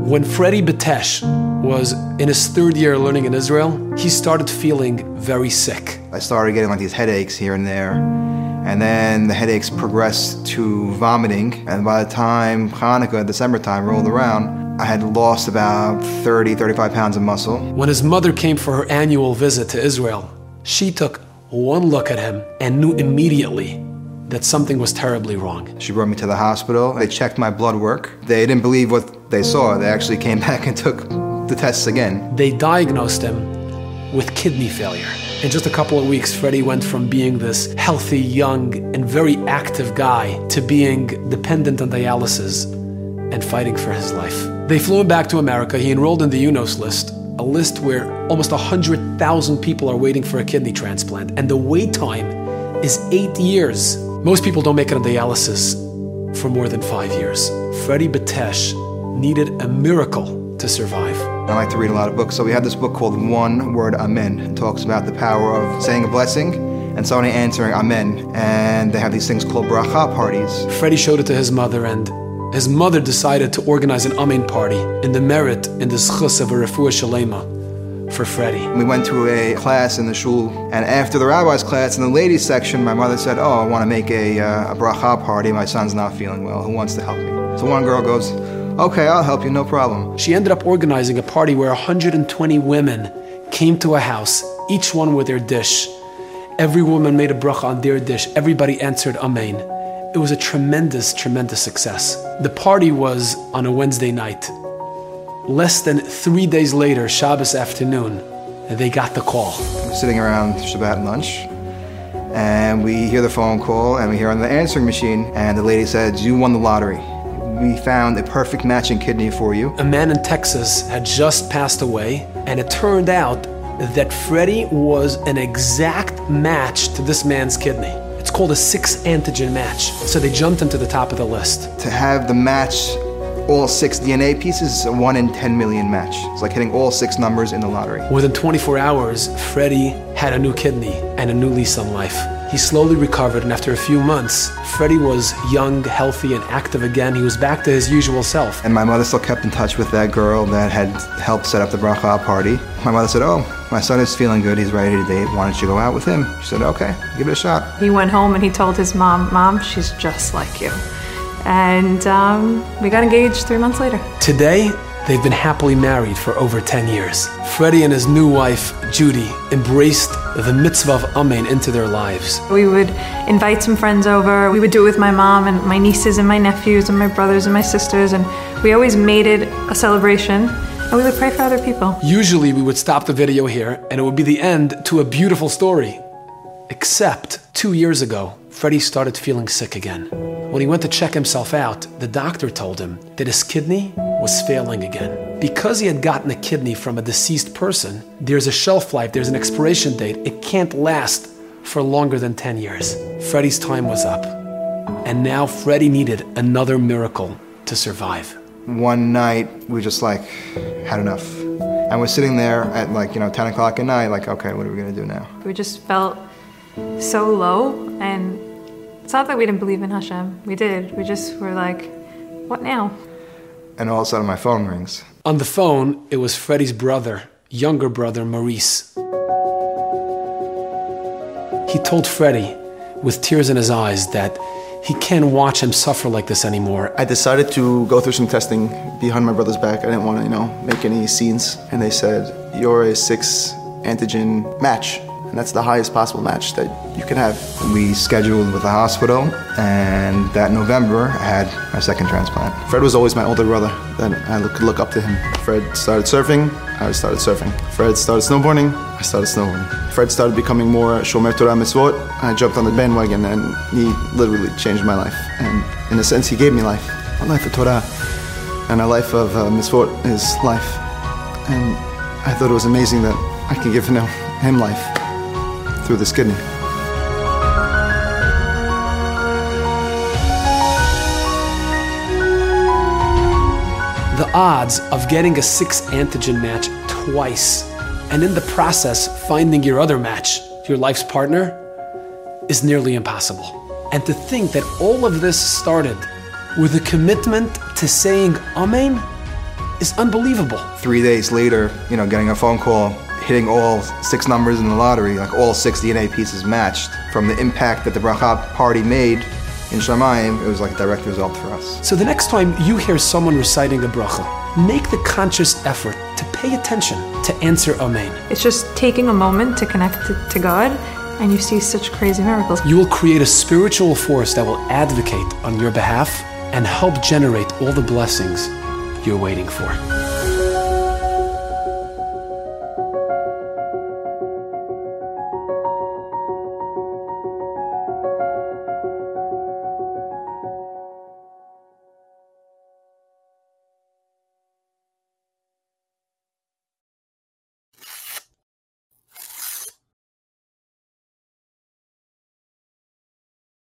When Freddie Betesh was in his third year learning in Israel, he started feeling very sick. I started getting like these headaches here and there, and then the headaches progressed to vomiting, and by the time Hanukkah, December time, rolled around, I had lost about 35 pounds of muscle. When his mother came for her annual visit to Israel, she took one look at him and knew immediately that something was terribly wrong. She brought me to the hospital. They checked my blood work. They didn't believe what they saw. They actually came back and took the tests again. They diagnosed him with kidney failure. In just a couple of weeks, Freddie went from being this healthy, young, and very active guy to being dependent on dialysis and fighting for his life. They flew him back to America. He enrolled in the UNOS list, a list where almost 100,000 people are waiting for a kidney transplant, and the wait time is 8 years. Most people don't make it on dialysis for more than 5 years. Freddie Betesh needed a miracle to survive. I like to read a lot of books, so we have this book called One Word Amen. It talks about the power of saying a blessing and somebody answering Amen. And they have these things called bracha parties. Freddie showed it to his mother, and his mother decided to organize an Amen party in the merit, in the zchus of a refuah shalema for Freddie. We went to a class in the shul, and after the rabbi's class, in the ladies section, my mother said, oh, I want to make a bracha party. My son's not feeling well. Who wants to help me? So one girl goes, okay, I'll help you, no problem. She ended up organizing a party where 120 women came to a house, each one with their dish. Every woman made a bracha on their dish. Everybody answered Amen. It was a tremendous, tremendous success. The party was on a Wednesday night. Less than 3 days later, Shabbos afternoon, they got the call. We're sitting around Shabbat lunch, and we hear the phone call, and we hear on the answering machine, and the lady said, you won the lottery. We found a perfect matching kidney for you. A man in Texas had just passed away, and it turned out that Freddie was an exact match to this man's kidney. It's called a 6-antigen match. So they jumped into the top of the list. To have the match, all 6 DNA pieces, is a 1 in 10 million match. It's like hitting all 6 numbers in the lottery. Within 24 hours, Freddie had a new kidney and a new lease on life. He slowly recovered, and after a few months, Freddie was young, healthy, and active again. He was back to his usual self. And my mother still kept in touch with that girl that had helped set up the bracha party. My mother said, oh, my son is feeling good, he's ready to date, why don't you go out with him? She said, okay, give it a shot. He went home and he told his mom, Mom, she's just like you. And we got engaged 3 months later. Today, they've been happily married for over 10 years. Freddie and his new wife, Judy, embraced the mitzvah of Amen into their lives. We would invite some friends over. We would do it with my mom and my nieces and my nephews and my brothers and my sisters, and we always made it a celebration, and we would pray for other people. Usually we would stop the video here, and it would be the end to a beautiful story. Except 2 years ago, Freddie started feeling sick again. When he went to check himself out, the doctor told him that his kidney was failing again. Because he had gotten a kidney from a deceased person, there's a shelf life, there's an expiration date. It can't last for longer than 10 years. Freddie's time was up. And now Freddie needed another miracle to survive. One night, we just had enough. And we're sitting there at 10 o'clock at night, okay, what are we gonna do now? We just felt so low, and it's not that we didn't believe in Hashem. We did. We just were like, what now? And all of a sudden my phone rings. On the phone, it was Freddie's brother, younger brother, Maurice. He told Freddie, with tears in his eyes, that he can't watch him suffer like this anymore. I decided to go through some testing behind my brother's back. I didn't want to, make any scenes. And they said, you're a 6-antigen match. And that's the highest possible match that you can have. We scheduled with the hospital, and that November I had my second transplant. Fred was always my older brother that I could look up to him. Fred started surfing, I started surfing. Fred started snowboarding, I started snowboarding. Fred started becoming more Shomer Torah Mitzvot. I jumped on the bandwagon, and he literally changed my life. And in a sense, he gave me life. A life of Torah and a life of Mitzvot is life. And I thought it was amazing that I could give him life through this kidney. The odds of getting a 6-antigen match twice, and in the process finding your other match, your life's partner, is nearly impossible. And to think that all of this started with a commitment to saying Amen is unbelievable. 3 days later, getting a phone call, hitting all 6 numbers in the lottery, like all 6 DNA pieces matched. From the impact that the bracha party made in Shamayim, it was like a direct result for us. So the next time you hear someone reciting a bracha, make the conscious effort to pay attention, to answer Amen. It's just taking a moment to connect to God, and you see such crazy miracles. You will create a spiritual force that will advocate on your behalf and help generate all the blessings you're waiting for.